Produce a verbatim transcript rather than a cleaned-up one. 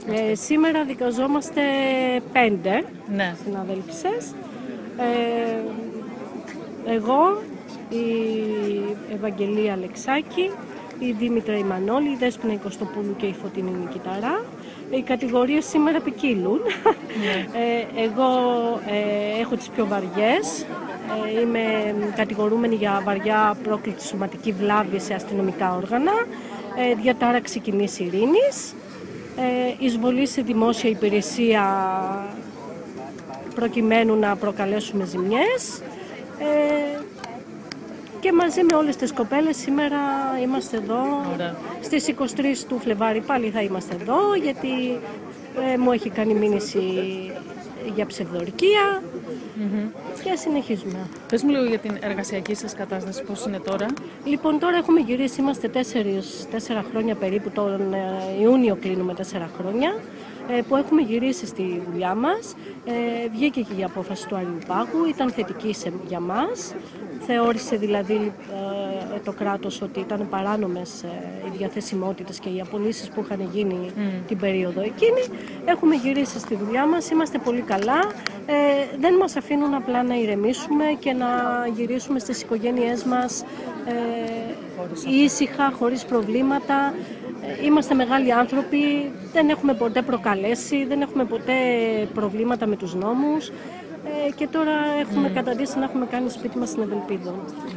Ε, σήμερα δικαζόμαστε πέντε Ναι. συναδέλφισες. Ε, εγώ, η Ευαγγελία Αλεξάκη, η Δήμητρα Ιμανόλη, η Δέσποινα Οικοστοπούλου και η Φωτεινή Νικηταρά. Οι κατηγορίες σήμερα ποικίλουν. Ναι. Ε, εγώ ε, έχω τις πιο βαριές. Ε, είμαι κατηγορούμενη για βαριά πρόκλητη σωματική βλάβη σε αστυνομικά όργανα, ε, διατάραξη κοινής ειρήνης, ε, εισβολή σε δημόσια υπηρεσία προκειμένου να προκαλέσουμε ζημιές. Ε, και μαζί με όλες τις κοπέλες σήμερα είμαστε εδώ. Ωραία. Στις είκοσι τρεις του Φλεβάρι πάλι θα είμαστε εδώ, γιατί ε, μου έχει κάνει μήνυση για ψευδορκία. Mm-hmm. Και συνεχίζουμε. Πες μου λίγο για την εργασιακή σας κατάσταση, πώς είναι τώρα. Λοιπόν, τώρα έχουμε γυρίσει, είμαστε τέσσερις, τέσσερα χρόνια περίπου, τον ε, Ιούνιο κλείνουμε τέσσερα χρόνια, ε, που έχουμε γυρίσει στη δουλειά μας. Ε, βγήκε και η απόφαση του Αριουπάγου, ήταν θετική σε, για μας. Θεώρησε δηλαδή ε, το κράτος ότι ήταν παράνομες ε, οι διαθεσιμότητες και οι απολύσεις που είχαν γίνει mm. την περίοδο εκείνη. Έχουμε γυρίσει στη δουλειά μας, είμαστε πολύ καλά. Ε, δεν μας αφήνουν απλά να ηρεμήσουμε και να γυρίσουμε στις οικογένειές μας ε, ήσυχα, χωρίς προβλήματα. Ε, είμαστε μεγάλοι άνθρωποι, δεν έχουμε ποτέ προκαλέσει, δεν έχουμε ποτέ προβλήματα με τους νόμους. Ε, και τώρα έχουμε mm. καταντήσει να έχουμε κάνει σπίτι μας στην Ευελπίδο.